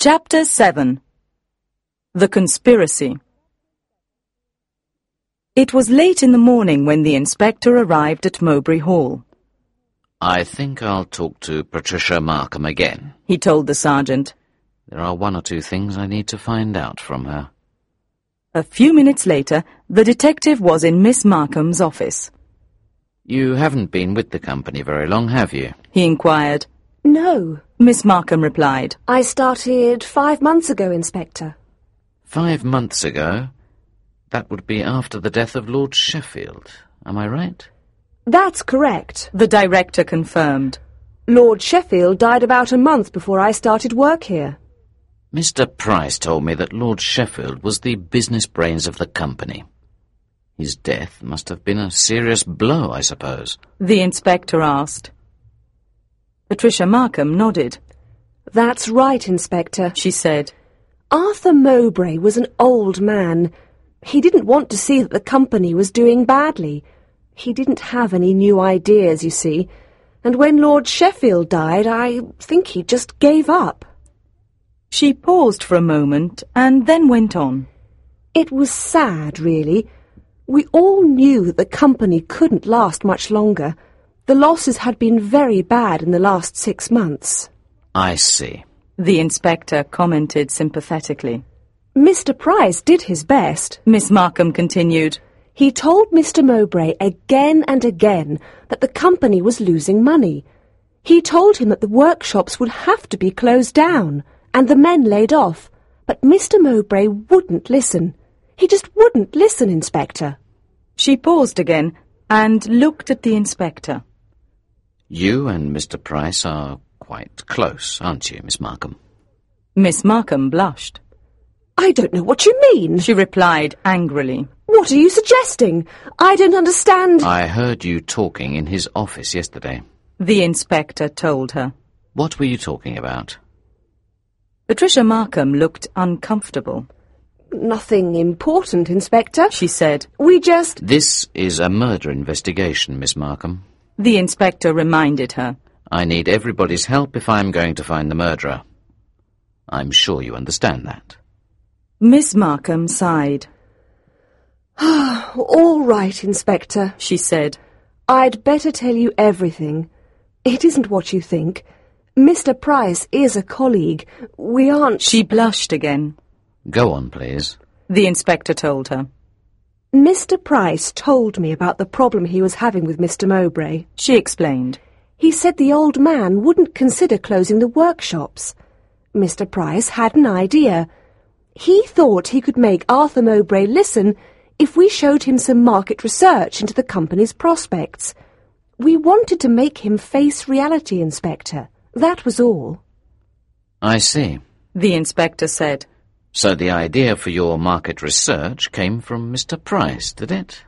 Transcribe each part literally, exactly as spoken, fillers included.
Chapter seven. The Conspiracy. It was late in the morning when the inspector arrived at Mowbray Hall. I think I'll talk to Patricia Markham again, he told the sergeant. There are one or two things I need to find out from her. A few minutes later, the detective was in Miss Markham's office. You haven't been with the company very long, have you? He inquired. No, Miss Markham replied. I started five months ago, Inspector. Five months ago? That would be after the death of Lord Sheffield, am I right? That's correct, the director confirmed. Lord Sheffield died about a month before I started work here. Mister Price told me that Lord Sheffield was the business brains of the company. His death must have been a serious blow, I suppose. The inspector asked. Patricia Markham nodded. That's right, Inspector, she said. Arthur Mowbray was an old man. He didn't want to see that the company was doing badly. He didn't have any new ideas, you see, and when Lord Sheffield died, I think he just gave up. She paused for a moment and then went on. It was sad, really. We all knew that the company couldn't last much longer. The losses had been very bad in the last six months. I see, the inspector commented sympathetically. Mister Price did his best, Miss Markham continued. He told Mister Mowbray again and again that the company was losing money. He told him that the workshops would have to be closed down and the men laid off, but Mister Mowbray wouldn't listen. He just wouldn't listen, Inspector. She paused again and looked at the inspector. You and Mister Price are quite close, aren't you, Miss Markham? Miss Markham blushed. I don't know what you mean, she replied angrily. What are you suggesting? I don't understand. I heard you talking in his office yesterday, the inspector told her. What were you talking about? Patricia Markham looked uncomfortable. Nothing important, Inspector, she said. We just... This is a murder investigation, Miss Markham, the inspector reminded her. I need everybody's help if I'm going to find the murderer. I'm sure you understand that. Miss Markham sighed. All right, Inspector, she said. I'd better tell you everything. It isn't what you think. Mister Price is a colleague. We aren't... She blushed again. Go on, please, the inspector told her. Mister Price told me about the problem he was having with Mister Mowbray, she explained. He said the old man wouldn't consider closing the workshops. Mister Price had an idea. He thought he could make Arthur Mowbray listen if we showed him some market research into the company's prospects. We wanted to make him face reality, Inspector. That was all. I see, the inspector said. So the idea for your market research came from Mister Price, did it?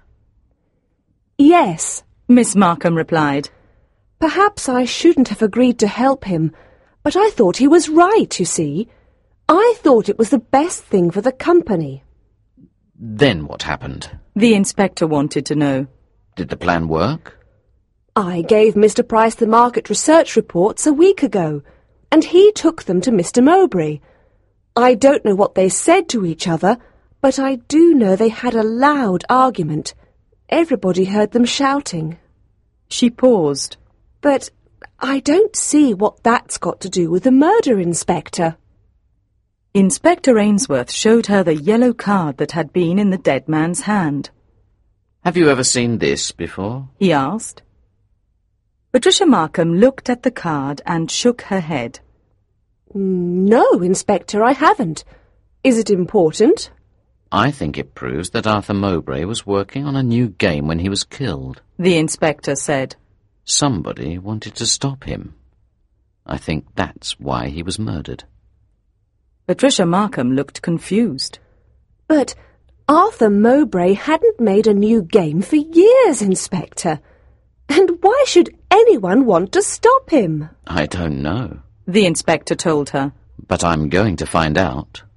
Yes, Miss Markham replied. Perhaps I shouldn't have agreed to help him, but I thought he was right, you see. I thought it was the best thing for the company. Then what happened? The inspector wanted to know. Did the plan work? I gave Mister Price the market research reports a week ago, and he took them to Mister Mowbray. I don't know what they said to each other, but I do know they had a loud argument. Everybody heard them shouting. She paused. But I don't see what that's got to do with the murder, Inspector. Inspector Ainsworth showed her the yellow card that had been in the dead man's hand. Have you ever seen this before? He asked. Patricia Markham looked at the card and shook her head. No, Inspector, I haven't. Is it important? I think it proves that Arthur Mowbray was working on a new game when he was killed, the inspector said. Somebody wanted to stop him. I think that's why he was murdered. Patricia Markham looked confused. But Arthur Mowbray hadn't made a new game for years, Inspector. And why should anyone want to stop him? I don't know, the inspector told her. But I'm going to find out.